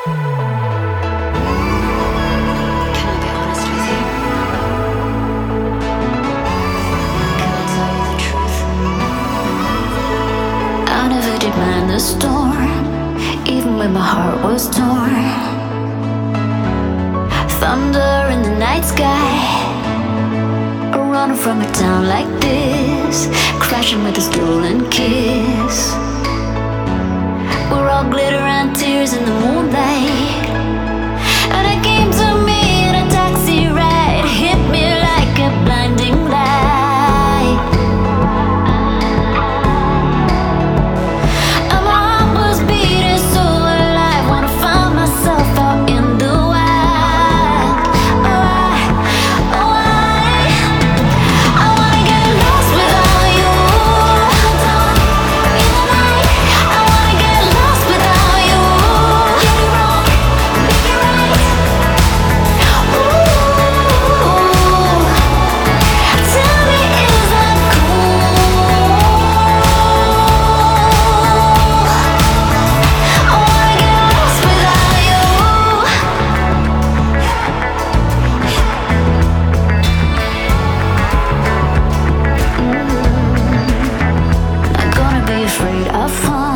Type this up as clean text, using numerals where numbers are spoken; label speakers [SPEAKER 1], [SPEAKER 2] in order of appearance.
[SPEAKER 1] Can I be honest with you? Can I tell you the truth? I never did mind the storm, even when my heart was torn. Thunder in the night sky, running from a town like this, crashing with a stolen kiss. We're all glitter and tears in the moonlight, and it came to me in a taxi ride, hit me like a blinding light. And my heart was beating so alive when I found myself out in the wild. I wanna get lost without you. I wanna get lost without you. Get it wrong, make it right. Ooh, tell me, is that cool? I wanna get lost without you. I'm gonna be afraid of falling.